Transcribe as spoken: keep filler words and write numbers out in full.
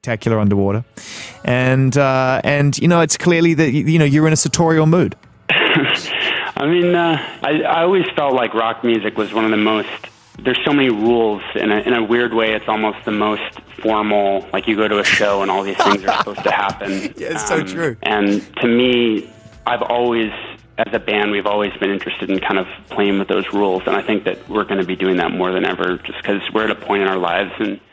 spectacular underwater. And, uh, and you know, it's clearly that, you know, you're in a sartorial mood. I mean, uh, I, I always felt like rock music was one of the most, there's so many rules. In a, in a weird way, it's almost the most formal, like you go to a show and all these things are supposed to happen. Yeah, it's um, so true. And to me, I've always, as a band, we've always been interested in kind of playing with those rules. And I think that we're going to be doing that more than ever just because we're at a point in our lives and